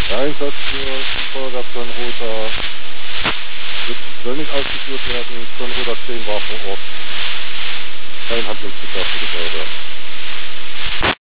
Der Einsatz für Feuerwehr Sonnenroter soll nicht ausgeführt werden. Sonnenroter 10 war vor Ort. Kein Handlungsbedarf für die Feuerwehr.